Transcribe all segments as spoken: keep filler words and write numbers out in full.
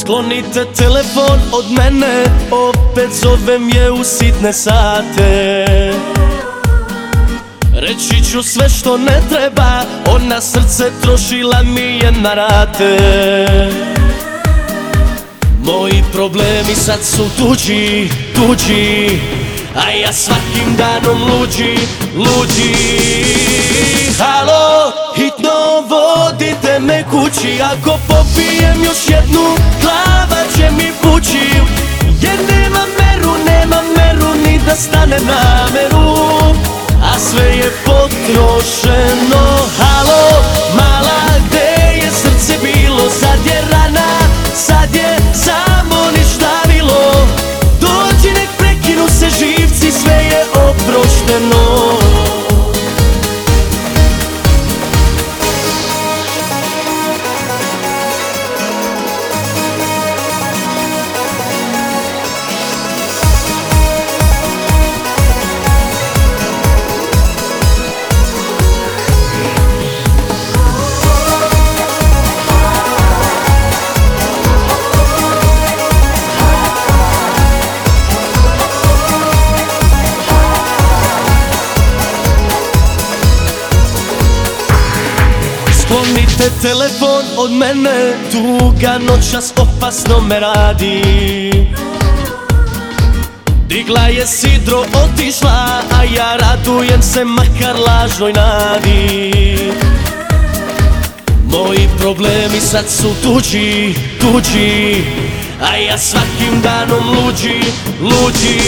Sklonite telefon od mene, opet zovem je u sitne sate. Reći ću sve što ne treba, ona srce trošila mi je na rate. Moji problemi sad su tuđi, tuđi, a ja svakim danom luđi, luđi. Halo, hitno vodite me kući, ako popijem još jednu, glava će mi pući. Jer nema meru, nema meru, ni da stane na meru, a sve je potrošeno. Halo, mala, gde je srce bilo? Sad je rana, sad je samo ništavilo. Dođi nek prekinu se živci, sve je oprošteno. Sklonite telefon od mene, tuga noćas opasno me radi. Digla je sidro, otišla, a ja radujem se makar lažnoj nadi. Moji problemi sad su tuđi, tuđi, a ja svakim danom luđi, luđi.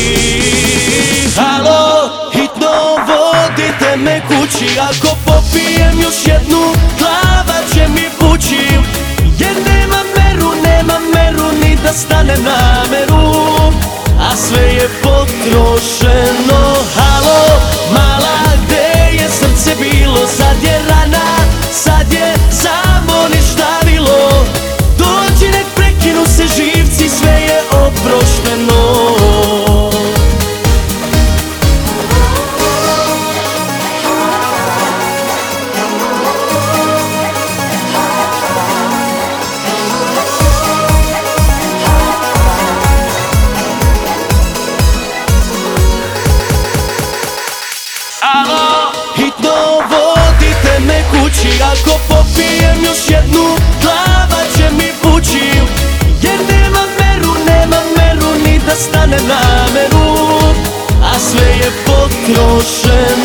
Halo, hitno vodite me kući, ako popijem još jednu, glava će mi pući. Jer nema meru, nema meru, ni da stane na meru, a sve je potrošeno. Halo, mala, gde je srce bilo? Sad je rana, sad je samo ništavilo. Dođi nek prekinu se živci, sve je oprošteno. Alo, hitno vodite me kući, ako popijem još jednu, glava će mi pući. Jer nema meru, nema meru, ni da stane na meru, a sve je potrošeno.